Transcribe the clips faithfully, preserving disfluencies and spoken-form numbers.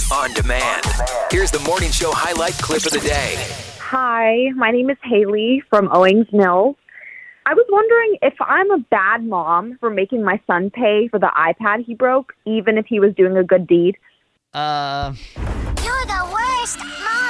on demand. Here's the morning show highlight clip of the day. Hi, my name is Haley from Owings Mills. I was wondering if I'm a bad mom for making my son pay for the iPad he broke, even if he was doing a good deed. Uh... You're the worst mom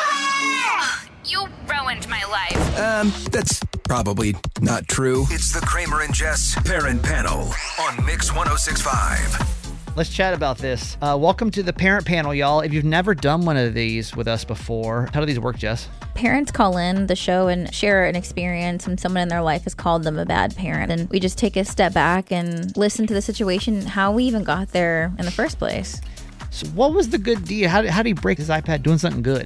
ever! You ruined my life. Um, that's probably not true. It's the Kramer and Jess Parent Panel on Mix one oh six point five. Let's chat about this. Uh, welcome to the Parent Panel, y'all. If you've never done one of these with us before, how do these work, Jess? Parents call in the show and share an experience and someone in their life has called them a bad parent. And we just take a step back and listen to the situation, how we even got there in the first place. So what was the good deal? How did, how did he break his iPad doing something good?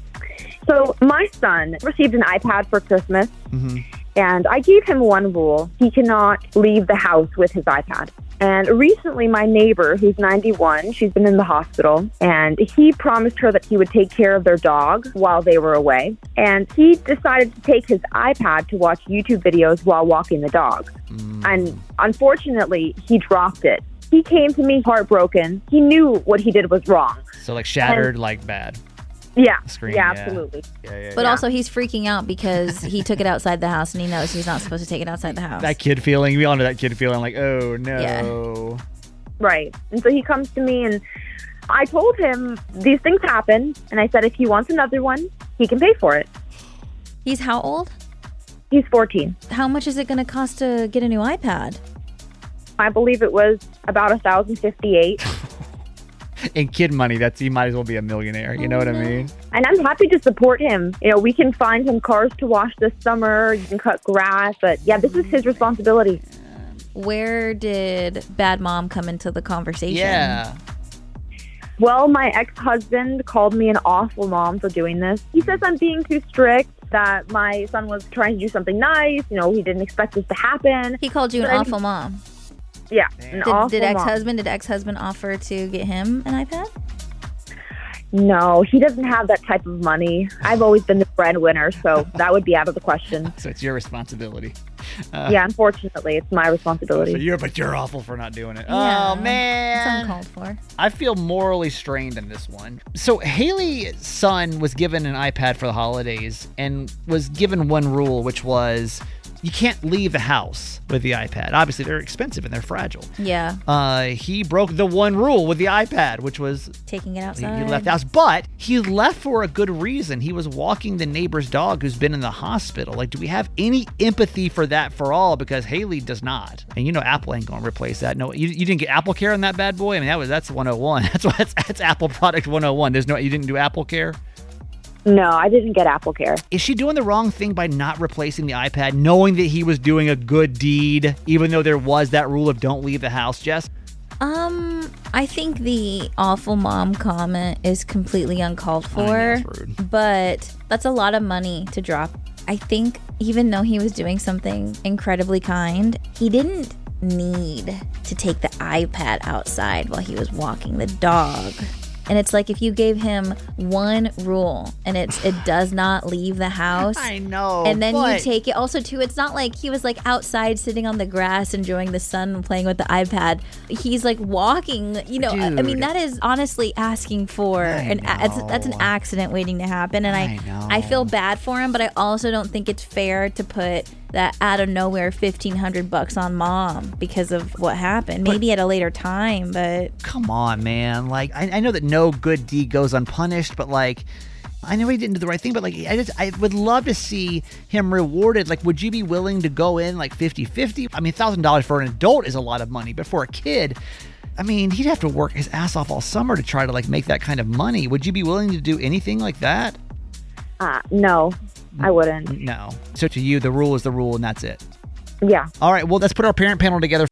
So my son received an iPad for Christmas, Mm-hmm. and I gave him one rule. He cannot leave the house with his iPad. And recently, my neighbor, who's ninety-one, she's been in the hospital, and he promised her that he would take care of their dog while they were away. And he decided to take his iPad to watch YouTube videos while walking the dog. Mm. And unfortunately, he dropped it. He came to me heartbroken. He knew what he did was wrong. So like shattered, and, like bad. Yeah, Screen, yeah, yeah, absolutely. Yeah, yeah, but yeah. also he's freaking out because he took it outside the house and he knows he's not supposed to take it outside the house. That kid feeling, we all know that kid feeling like, oh no. Yeah. Right. And so he comes to me and I told him these things happen. And I said, if he wants another one, he can pay for it. He's how old? He's fourteen. How much is it going to cost to get a new iPad? I believe it was about one thousand fifty-eight dollars. In kid money, that's he might as well be a millionaire. You know what I mean? And I'm happy to support him. You know, we can find him cars to wash this summer. You can cut grass. But yeah, this is his responsibility. Where did bad mom come into the conversation? Yeah. Well, my ex-husband called me an awful mom for doing this. He says I'm being too strict, that my son was trying to do something nice. You know, he didn't expect this to happen. He called you an but awful mom. Yeah, an Did, awful did ex-husband mom. did ex-husband offer to get him an iPad? No, he doesn't have that type of money. I've always been the breadwinner, so that would be out of the question. So it's your responsibility. Uh, yeah, unfortunately, it's my responsibility. So you're, but you're awful for not doing it. Yeah, oh, man. It's uncalled for. I feel morally strained in this one. So Haley's son was given an iPad for the holidays and was given one rule, which was you can't leave the house with the iPad. Obviously, they're expensive and they're fragile. Yeah. Uh, he broke the one rule with the iPad, which was taking it he, outside. he left the house. But he left for a good reason. He was walking the neighbor's dog who's been in the hospital. Like, do we have any empathy for that for all? Because Haley does not. And you know Apple ain't going to replace that. No, you, you didn't get Apple Care on that bad boy? I mean, that was that's one oh one. That's why that's, that's Apple product one oh one. There's no, you didn't do Apple Care? No, I didn't get Apple Care. Is she doing the wrong thing by not replacing the iPad, knowing that he was doing a good deed, even though there was that rule of don't leave the house, Jess? Um, I think the awful mom comment is completely uncalled for. I know, that's rude. But that's a lot of money to drop. I think even though he was doing something incredibly kind, he didn't need to take the iPad outside while he was walking the dog. And it's like if you gave him one rule and it's it does not leave the house. I know. And then but... you take it. Also, too, it's not like he was like outside sitting on the grass enjoying the sun and playing with the iPad. He's like walking, you know. Dude. I mean, that is honestly asking for I an it's, that's an accident waiting to happen. And I, I know. I feel bad for him, but I also don't think it's fair to put that out of nowhere fifteen hundred bucks on mom because of what happened. Maybe but, at a later time, but come on, man. Like I, I know that no good deed goes unpunished, but like I know he didn't do the right thing, but like I just I would love to see him rewarded. Like, would you be willing to go in like fifty-fifty? I mean, one thousand dollars for an adult is a lot of money, but for a kid, I mean, he'd have to work his ass off all summer to try to like make that kind of money. Would you be willing to do anything like that? Uh, no. I wouldn't. No. So to you, the rule is the rule and that's it. Yeah. All right. Well, let's put our parent panel together.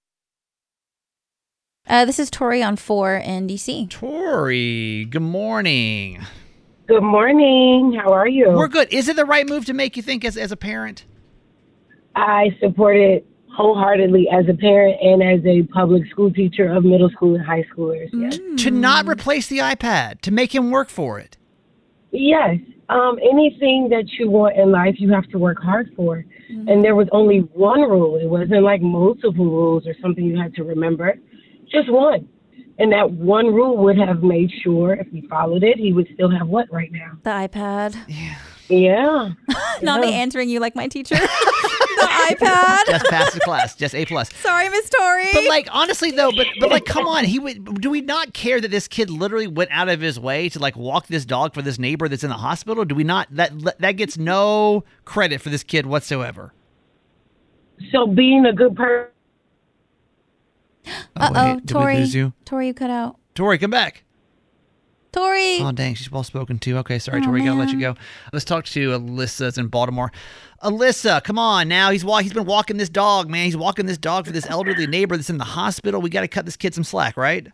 Uh, this is Tori on four in D C. Tori, good morning. Good morning. How are you? We're good. Is it the right move to make you think as, as a parent? I support it wholeheartedly as a parent and as a public school teacher of middle school and high schoolers. Yes. Mm. To not replace the iPad, to make him work for it. Yes. Um, anything that you want in life, you have to work hard for. Mm-hmm. And there was only one rule. It wasn't like multiple rules or something you had to remember. Just one. And that one rule would have made sure if he followed it, he would still have what right now? The iPad. Yeah. Yeah. Not yeah. me answering you like my teacher. The iPad. Just pass the class. Just A plus. Sorry, Miss Tori. But like honestly though, but but like come on, he would. Do we not care that this kid literally went out of his way to like walk this dog for this neighbor that's in the hospital? Do we not? That that gets no credit for this kid whatsoever. So being a good person. Uh oh, wait, did we Tori. lose you? Tori, you cut out. Tori, come back. Tori. Oh, dang, she's well spoken too. Okay, sorry, Oh, Tori, gotta let you man. go. Let's talk to Alyssa's in Baltimore. Alyssa, come on now. He's walk. He's been walking this dog, man. He's walking this dog for this elderly neighbor that's in the hospital. We got to cut this kid some slack, right?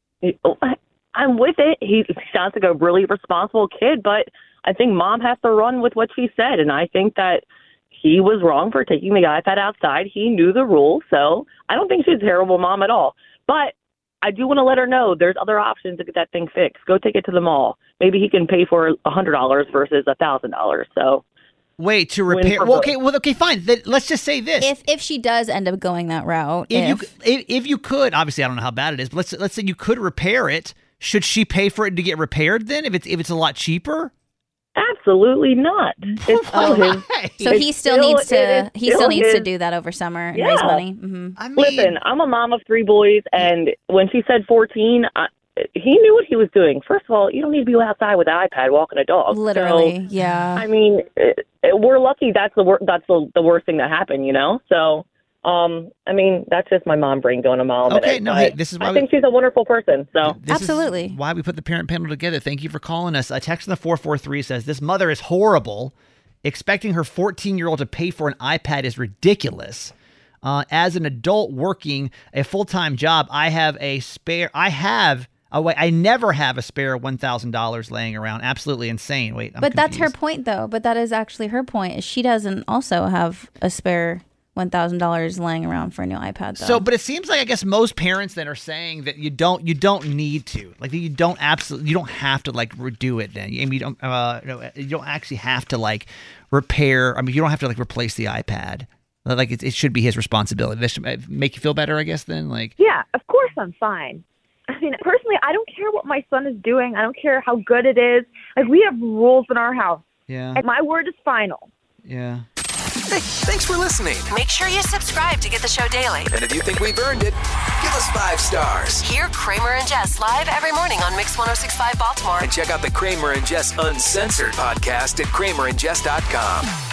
I'm with it. He sounds like a really responsible kid, but I think mom has to run with what she said, and I think that he was wrong for taking the iPad outside. He knew the rules, so I don't think she's a terrible mom at all. But I do want to let her know there's other options to get that thing fixed. Go take it to the mall. Maybe he can pay for one hundred dollars versus one thousand dollars. So wait, to Win repair. for Well, both. okay, well, okay, fine. Then let's just say this. If if she does end up going that route, if, if, you if, if you could, obviously I don't know how bad it is, but let's let's say you could repair it. Should she pay for it to get repaired then? If it's if it's a lot cheaper? absolutely not. It's still his. Why? so he It's still, still- needs it to is he still still needs to his- do that over summer and Yeah. raise money. hmm I mean, Listen, I'm a mom of three boys, and when she said fourteen, I, he knew what he was doing. First of all, you don't need to be outside with an iPad walking a dog. Literally, So, yeah. I mean, it, it, we're lucky that's the wor- that's the, the worst thing that happened, you know? So, um, I mean, that's just my mom brain going a mile a Okay, minute. no, but hey, this is why I we- think she's a wonderful person. So, This Absolutely. is why we put the parent panel together. Thank you for calling us. A text in the four four three says, this mother is horrible. Expecting her fourteen-year-old to pay for an iPad is ridiculous. Uh, as an adult working a full-time job, I have a spare, I have, oh wait, I never have a spare one thousand dollars laying around. Absolutely insane. Wait, I'm but that's her confused. point, though. But that is actually her point. Is she doesn't also have a spare one thousand dollars laying around for a new iPad, though. So, but it seems like I guess most parents then are saying that you don't you don't need to, like you don't absolutely you don't have to like redo it. Then I mean you don't uh, you, know, you don't actually have to like repair. I mean you don't have to like replace the iPad. Like it, it should be his responsibility. That should make you feel better, I guess. Then like Yeah, of course I'm fine. I mean, personally, I don't care what my son is doing. I don't care how good it is. Like, we have rules in our house, yeah and my word is final. yeah. Hey, thanks for listening. Make sure you subscribe to get the show daily. And if you think we've earned it, give us five stars. Hear Kramer and Jess live every morning on Mix one oh six point five Baltimore. And check out the Kramer and Jess Uncensored podcast at kramer and jess dot com.